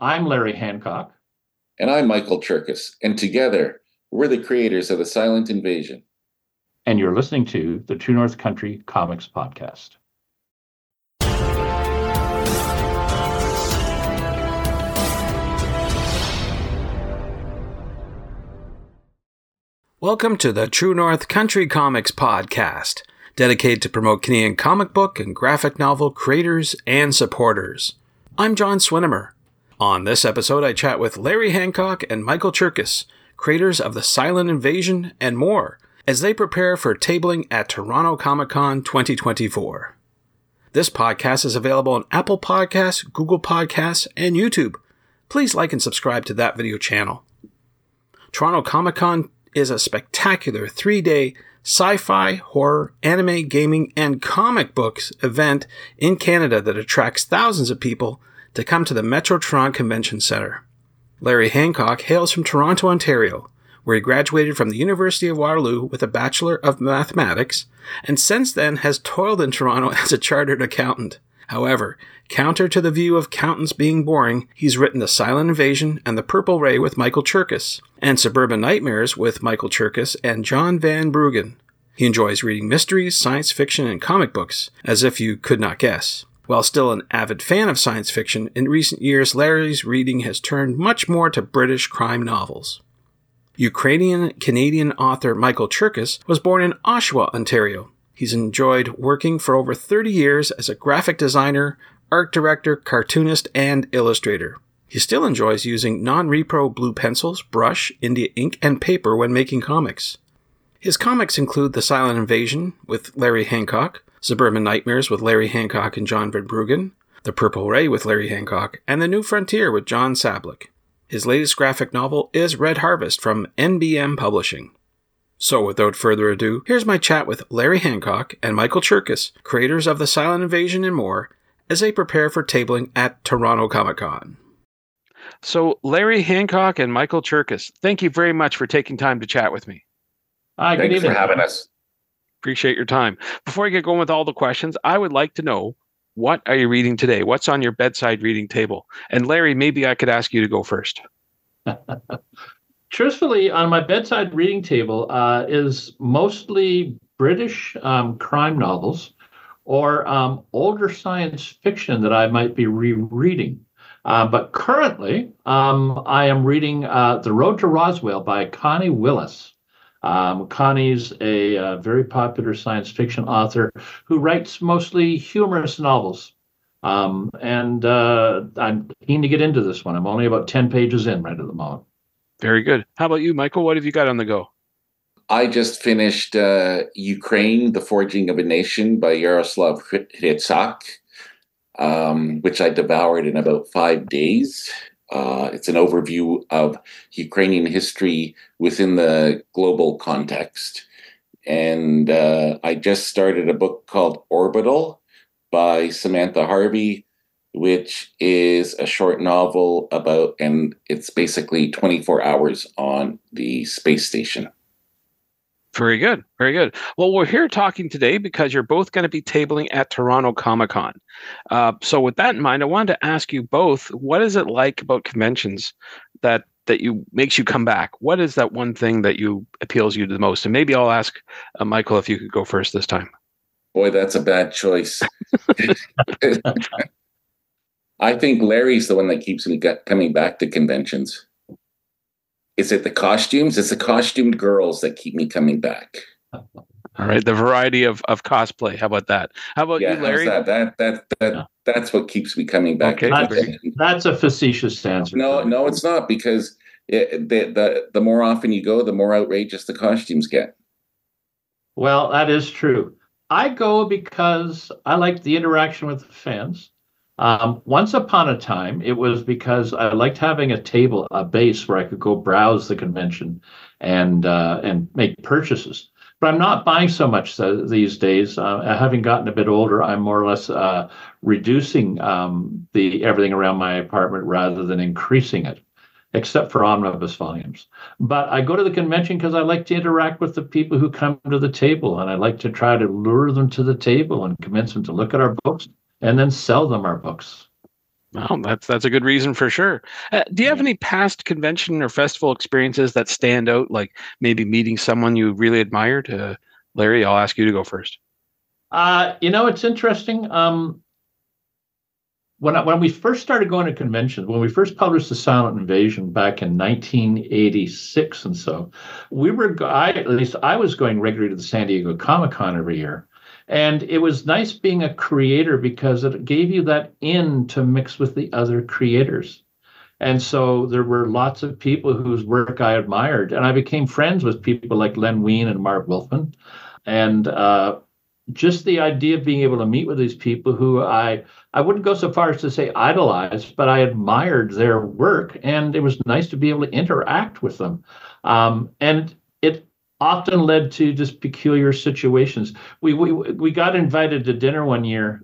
I'm Larry Hancock. And I'm Michael Cherkis. And together, we're the creators of The Silent Invasion. And you're listening to the True North Country Comics Podcast. Welcome to the True North Country Comics Podcast, dedicated to promote Canadian comic book and graphic novel creators and supporters. I'm John Swinimer. On this episode, I chat with Larry Hancock and Michael Cherkis, creators of The Silent Invasion and more, as they prepare for tabling at Toronto Comic Con 2024. This podcast is available on Apple Podcasts, Google Podcasts, and YouTube. Please like and subscribe to that video channel. Toronto Comic Con is a spectacular 3-day sci-fi, horror, anime, gaming, and comic books event in Canada that attracts thousands of people to come to the Metro Toronto Convention Centre. Larry Hancock hails from Toronto, Ontario, where he graduated from the University of Waterloo with a Bachelor of Mathematics, and since then has toiled in Toronto as a chartered accountant. However, counter to the view of accountants being boring, he's written The Silent Invasion and The Purple Ray with Michael Cherkis, and Suburban Nightmares with Michael Cherkis and John Van Bruggen. He enjoys reading mysteries, science fiction, and comic books, as if you could not guess. While still an avid fan of science fiction, in recent years Larry's reading has turned much more to British crime novels. Ukrainian-Canadian author Michael Cherkis was born in Oshawa, Ontario. He's enjoyed working for over 30 years as a graphic designer, art director, cartoonist, and illustrator. He still enjoys using non-repro blue pencils, brush, India ink, and paper when making comics. His comics include The Silent Invasion with Larry Hancock, Suburban Nightmares with Larry Hancock and John Van Bruggen, The Purple Ray with Larry Hancock, and The New Frontier with John Sablick. His latest graphic novel is Red Harvest from NBM Publishing. So without further ado, here's my chat with Larry Hancock and Michael Cherkis, creators of The Silent Invasion and more, as they prepare for tabling at Toronto Comic Con. So Larry Hancock and Michael Cherkis, thank you very much for taking time to chat with me. Hi, good Thanks evening. for having us. Appreciate your time. Before I get going with all the questions, I would like to know, what are you reading today? What's on your bedside reading table? And Larry, maybe I could ask you to go first. Truthfully, on my bedside reading table is mostly British crime novels or older science fiction that I might be rereading. But currently, I am reading The Road to Roswell by Connie Willis. Connie's a very popular science fiction author who writes mostly humorous novels. And I'm keen to get into this one. I'm only about 10 pages in right at the moment. Very good. How about you, Michael? What have you got on the go? I just finished Ukraine, The Forging of a Nation by Yaroslav Hrytsak, which I devoured in about 5 days. It's an overview of Ukrainian history within the global context. And I just started a book called Orbital by Samantha Harvey, which is a short novel about, and it's basically 24 hours on the space station. Very good. Very good. Well, we're here talking today because you're both going to be tabling at Toronto Comic Con. So with that in mind, I wanted to ask you both, what is it like about conventions that makes you come back? What is that one thing that appeals you the most? And maybe I'll ask Michael if you could go first this time. Boy, that's a bad choice. I think Larry's the one that keeps me coming back to conventions. Is it the costumes? It's the costumed girls that keep me coming back. All right, the variety of cosplay. How about that? How about you, Larry? That's what keeps me coming back. Okay, that's a facetious answer. No, it's not, because the more often you go, the more outrageous the costumes get. Well, that is true. I go because I like the interaction with the fans. Once upon a time, it was because I liked having a table, a base where I could go browse the convention and make purchases. But I'm not buying so much these days. Having gotten a bit older, I'm more or less reducing the everything around my apartment rather than increasing it, except for omnibus volumes. But I go to the convention because I like to interact with the people who come to the table, and I like to try to lure them to the table and convince them to look at our books and then sell them our books. Well, that's a good reason for sure. Do you have any past convention or festival experiences that stand out, like maybe meeting someone you really admired? Larry, I'll ask you to go first. It's interesting. When we first started going to conventions, when we first published The Silent Invasion back in 1986 and so, at least I was going regularly to the San Diego Comic-Con every year. And it was nice being a creator because it gave you that in to mix with the other creators. And so there were lots of people whose work I admired, and I became friends with people like Len Wein and Mark Wolfman. And just the idea of being able to meet with these people who I wouldn't go so far as to say idolized, but I admired their work, and it was nice to be able to interact with them. And it often led to just peculiar situations. We got invited to dinner one year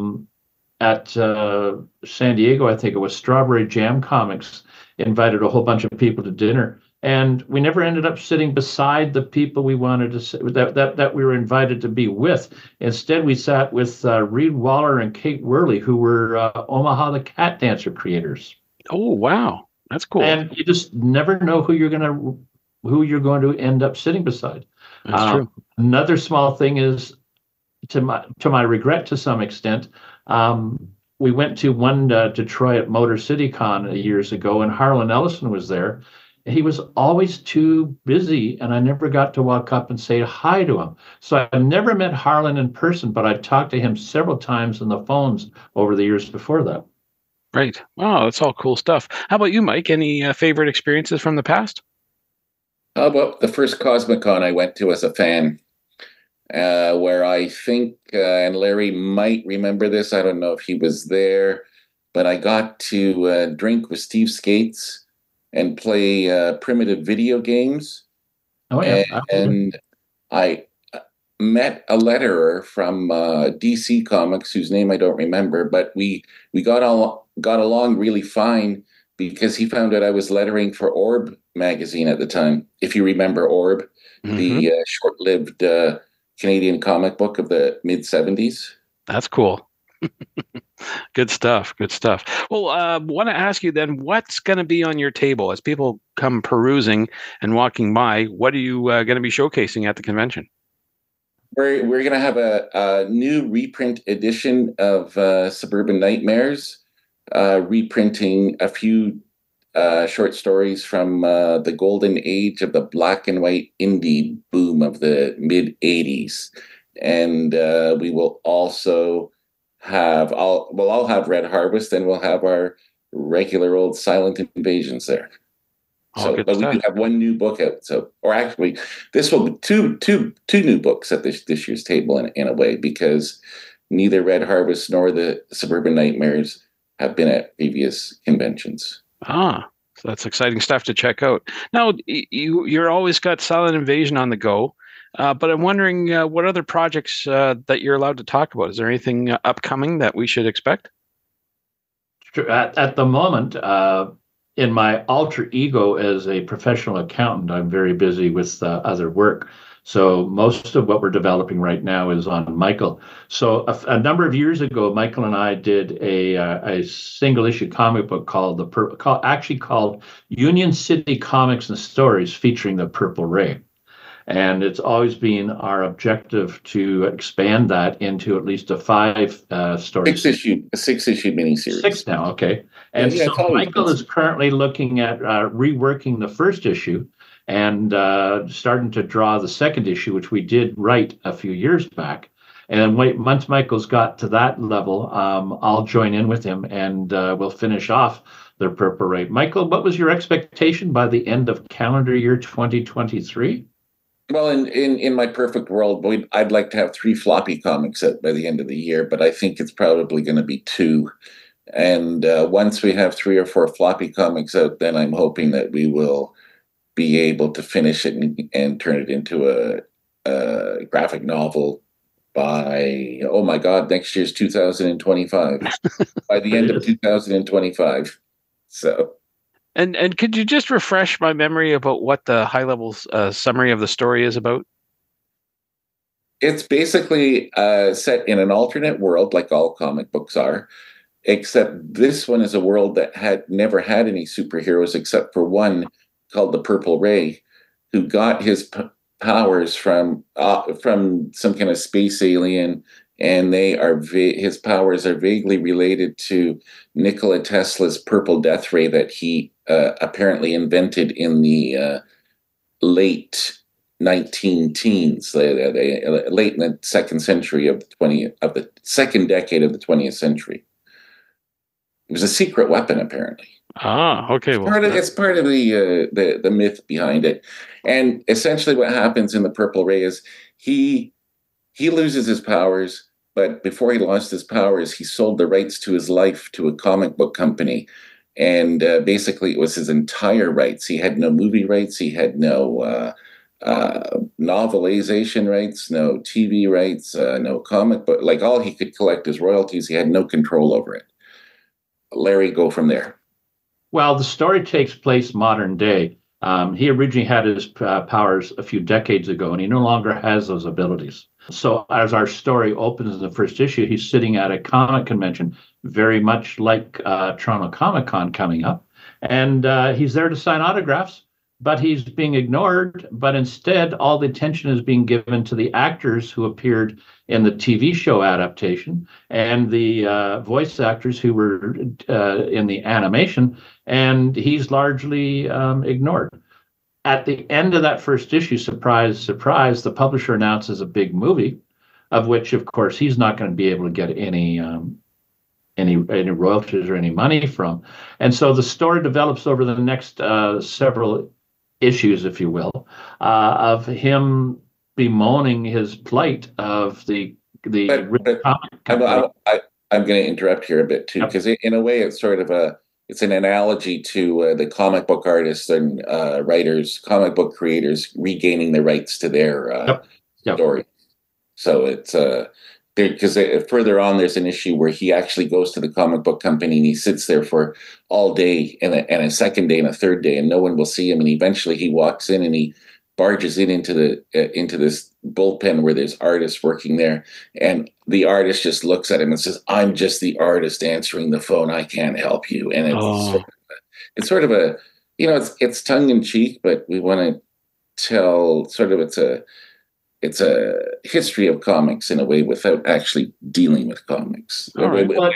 at San Diego. I think it was Strawberry Jam Comics invited a whole bunch of people to dinner. And we never ended up sitting beside the people we wanted to sit, that we were invited to be with. Instead, we sat with Reed Waller and Kate Worley, who were Omaha the Cat Dancer creators. Oh, wow, that's cool. And you just never know who you're going to end up sitting beside. That's true. Another small thing is, to my regret, to some extent, we went to one Detroit Motor City Con years ago, and Harlan Ellison was there. He was always too busy, and I never got to walk up and say hi to him. So I never met Harlan in person, but I talked to him several times on the phones over the years before that. Right. Wow, that's all cool stuff. How about you, Mike? Any favorite experiences from the past? How about the first Cosmic-Con I went to as a fan, where I think, and Larry might remember this, I don't know if he was there, but I got to drink with Steve Skates and play primitive video games. Oh, yeah. And I met a letterer from DC Comics, whose name I don't remember, but we got along really fine because he found out I was lettering for Orb magazine at the time. If you remember Orb, the short-lived Canadian comic book of the mid-70s. That's cool. Good stuff. Good stuff. Well, want to ask you then, what's going to be on your table as people come perusing and walking by? What are you going to be showcasing at the convention? We're going to have a new reprint edition of Suburban Nightmares, reprinting a few short stories from the golden age of the black and white indie boom of the mid 80s. And we will also I'll have Red Harvest, and we'll have our regular old Silent Invasions there. But we do have one new book out. Or actually, this will be two new books at this year's table in a way, because neither Red Harvest nor the Suburban Nightmares have been at previous conventions. So that's exciting stuff to check out. Now, you're always got Silent Invasion on the go. But I'm wondering what other projects that you're allowed to talk about. Is there anything upcoming that we should expect? At the moment, in my alter ego as a professional accountant, I'm very busy with other work. So most of what we're developing right now is on Michael. So a number of years ago, Michael and I did a single issue comic book called Union City Comics and Stories, featuring the Purple Ray. And it's always been our objective to expand that into at least a 5-story. 6-issue miniseries. 6 now, okay. And so Michael is currently looking at reworking the first issue and starting to draw the second issue, which we did write a few years back. And once Michael's got to that level, I'll join in with him, and we'll finish off the Purple Ray. Michael, what was your expectation by the end of calendar year 2023? Well, in my perfect world, I'd like to have 3 floppy comics out by the end of the year, but I think it's probably going to be 2. And once we have 3 or 4 floppy comics out, then I'm hoping that we will be able to finish it and turn it into a graphic novel by, oh my God, next year's 2025. By the end of 2025. So. And could you just refresh my memory about what the high-level summary of the story is about? It's basically set in an alternate world, like all comic books are. except this one is a world that had never had any superheroes except for one called the Purple Ray, who got his powers from some kind of space alien, and they are his powers are vaguely related to Nikola Tesla's purple death ray that he apparently invented in the late 19 teens, late in the second century of the second decade of the 20th century. It was a secret weapon, apparently. Okay. It's part of the myth behind it. And essentially what happens in the Purple Ray is he loses his powers, but before he lost his powers, he sold the rights to his life to a comic book company. And basically it was his entire rights. He had no movie rights. He had no novelization rights, no TV rights, no comic book. Like, all he could collect is royalties. He had no control over it. Larry, go from there. Well, the story takes place modern day. He originally had his powers a few decades ago, and he no longer has those abilities. So as our story opens in the first issue, he's sitting at a comic convention, very much like Toronto Comic Con coming up. And he's there to sign autographs, but he's being ignored. But instead, all the attention is being given to the actors who appeared in the TV show adaptation and the voice actors who were in the animation. And he's largely ignored. At the end of that first issue, surprise, surprise, the publisher announces a big movie, of which, of course, he's not going to be able to get any royalties or any money from. And so the story develops over the next several issues, if you will, of him bemoaning his plight of the comic company. I'm going to interrupt here a bit too, because in a way it's sort of it's an analogy to the comic book artists and writers, comic book creators regaining the rights to their story. So it's because further on there's an issue where he actually goes to the comic book company and he sits there for all day and a second day and a third day, and no one will see him. And eventually he walks in and he barges into this bullpen where there's artists working there, and the artist just looks at him and says, "I'm just the artist answering the phone. I can't help you." And it's sort of a it's tongue in cheek, but we want to tell sort of it's a history of comics in a way without actually dealing with comics. Right. Well,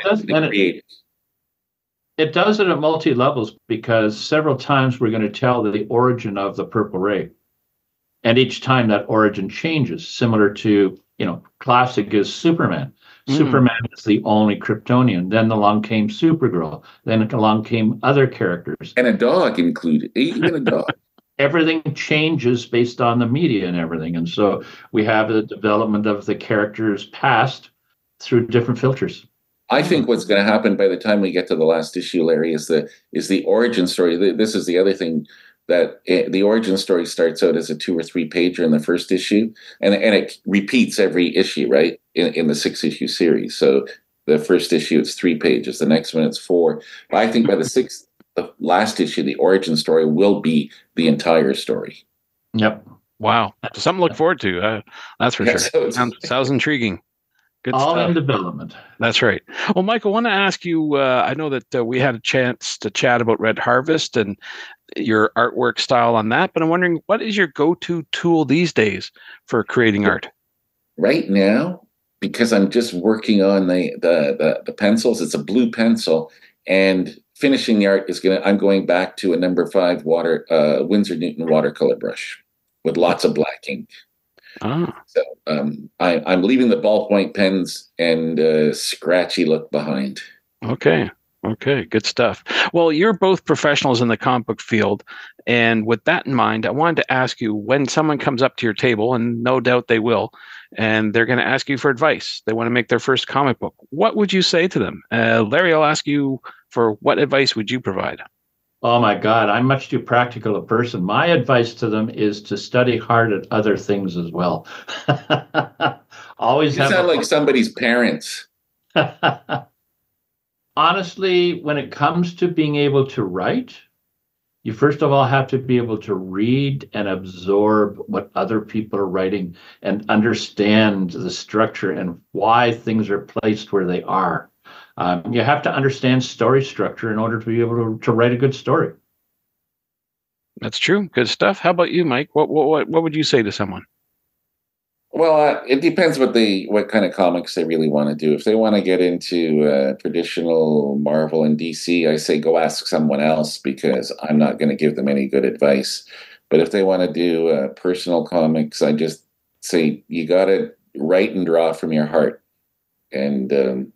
it does it at multi levels, because several times we're going to tell the origin of the Purple Ray. And each time that origin changes, similar to, classic is Superman. Superman is the only Kryptonian. Then along came Supergirl. Then along came other characters. And a dog included, even a dog. Everything changes based on the media and everything. And so we have the development of the characters past through different filters. I think what's going to happen by the time we get to the last issue, Larry, is the origin story. This is the other thing, that the origin story starts out as a 2 or 3 pager in the first issue, and it repeats every issue, right, in the 6-issue series. So the first issue, it's 3 pages. The next one, it's 4. But I think by the last issue, the origin story will be the entire story. Yep. Wow. Something to look forward to. That's for sure. Sounds intriguing. Good all stuff. In development. That's right. Well, Michael, I want to ask you, I know that we had a chance to chat about Red Harvest and your artwork style on that, but I'm wondering, what is your go-to tool these days for creating art? Right now, because I'm just working on the pencils, it's a blue pencil, and finishing the art I'm going back to a number 5 Winsor Newton watercolor brush with lots of black ink. So I'm leaving the ballpoint pens and scratchy look behind. Okay, good stuff. Well, you're both professionals in the comic book field, and with that in mind, I wanted to ask you, when someone comes up to your table, and no doubt they will, and they're going to ask you for advice, they want to make their first comic book, what would you say to them? Larry, I'll ask you, for what advice would you provide? Oh my God, I'm much too practical a person. My advice to them is to study hard at other things as well. Always you sound like somebody's parents. Honestly, when it comes to being able to write, you first of all have to be able to read and absorb what other people are writing and understand the structure and why things are placed where they are. You have to understand story structure in order to be able to write a good story. That's true. Good stuff. How about you, Mike? What would you say to someone? Well, it depends what kind of comics they really want to do. If they want to get into traditional Marvel and DC, I say go ask someone else, because I'm not going to give them any good advice. But if they want to do personal comics, I just say you got to write and draw from your heart, and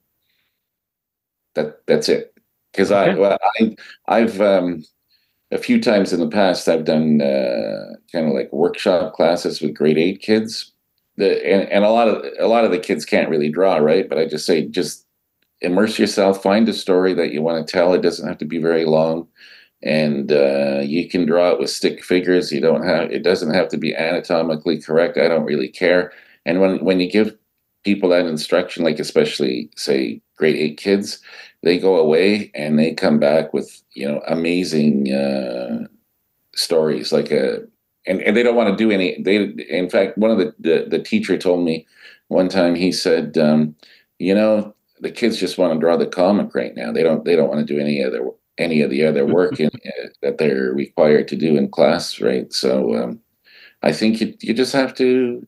that's it. Because I've a few times in the past I've done kind of like workshop classes with grade 8 kids. And a lot of the kids can't really draw, right? But I just say, just immerse yourself, find a story that you want to tell. It doesn't have to be very long, and you can draw it with stick figures. It doesn't have to be anatomically correct. I don't really care. And when you give people that instruction, like especially say grade 8 kids, they go away and they come back with amazing stories, like And they don't want to do any. In fact, one of the teacher told me one time. He said, the kids just want to draw the comic right now. They don't want to do any of the other work that they're required to do in class, right? So I think you just have to.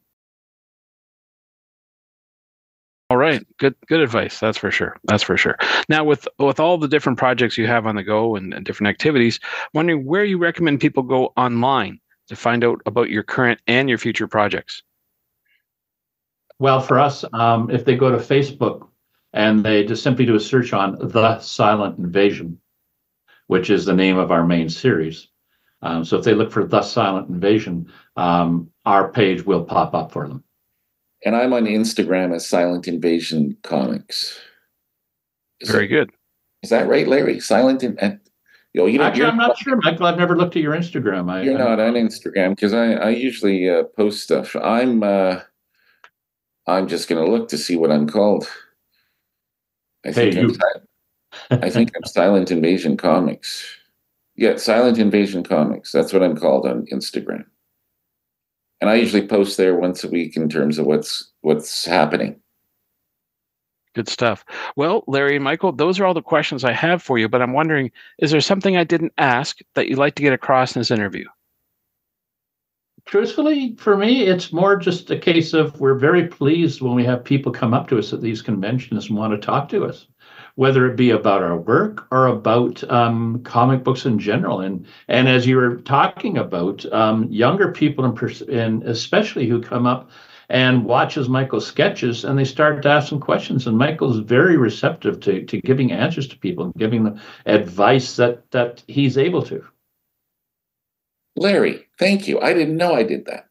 All right, good advice. That's for sure. Now, with all the different projects you have on the go and different activities, wondering where you recommend people go online to find out about your current and your future projects? Well, for us, if they go to Facebook and they just simply do a search on The Silent Invasion, which is the name of our main series. So if they look for The Silent Invasion, our page will pop up for them. And I'm on Instagram as Silent Invasion Comics. Very good. Is that right, Larry? Actually, I'm not sure, Michael. I've never looked at your Instagram. You're not on Instagram, because I usually post stuff. I'm just going to look to see what I'm called. I think I'm Silent Invasion Comics. Yeah, Silent Invasion Comics. That's what I'm called on Instagram. And I usually post there once a week in terms of what's happening. Good stuff. Well, Larry and Michael, those are all the questions I have for you, but I'm wondering, is there something I didn't ask that you'd like to get across in this interview? Truthfully, for me, it's more just a case of we're very pleased when we have people come up to us at these conventions and want to talk to us, whether it be about our work or about comic books in general. And as you were talking about, younger people, and especially who come up and watches Michael's sketches, and they start to ask some questions. And Michael's very receptive to giving answers to people and giving them advice that he's able to. Larry, thank you. I didn't know I did that.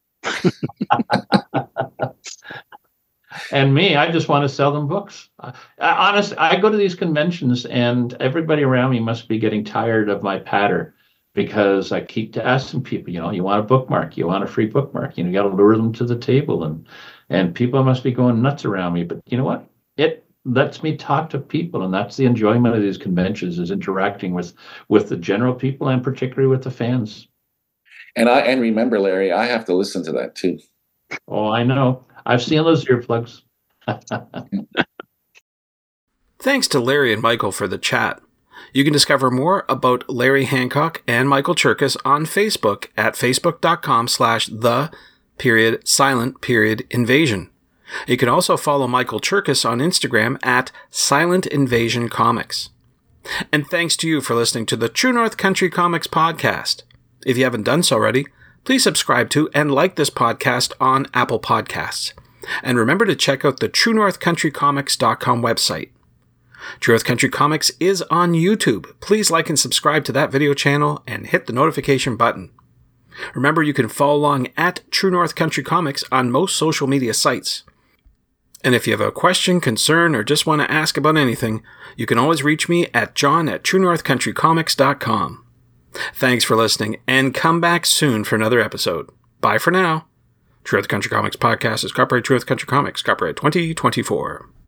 And me, I just want to sell them books. Honestly, I go to these conventions and everybody around me must be getting tired of my patter, because I keep asking people, you want a bookmark, you want a free bookmark, you got to lure them to the table, and people must be going nuts around me. But you know what? It lets me talk to people, and that's the enjoyment of these conventions, is interacting with the general people and particularly with the fans. And remember, Larry, I have to listen to that too. Oh, I know. I've seen those earplugs. Thanks to Larry and Michael for the chat. You can discover more about Larry Hancock and Michael Cherkas on Facebook at facebook.com/the_silent_invasion. You can also follow Michael Cherkas on Instagram at Silent Invasion Comics. And thanks to you for listening to the True North Country Comics podcast. If you haven't done so already, please subscribe to and like this podcast on Apple Podcasts. And remember to check out the TrueNorthCountryComics.com website. True North Country Comics is on YouTube. Please like and subscribe to that video channel and hit the notification button. Remember, you can follow along at True North Country Comics on most social media sites. And if you have a question, concern, or just want to ask about anything, you can always reach me at john@TrueNorthCountryComics.com. Thanks for listening, and come back soon for another episode. Bye for now. True North Country Comics Podcast is copyright True North Country Comics, copyright 2024.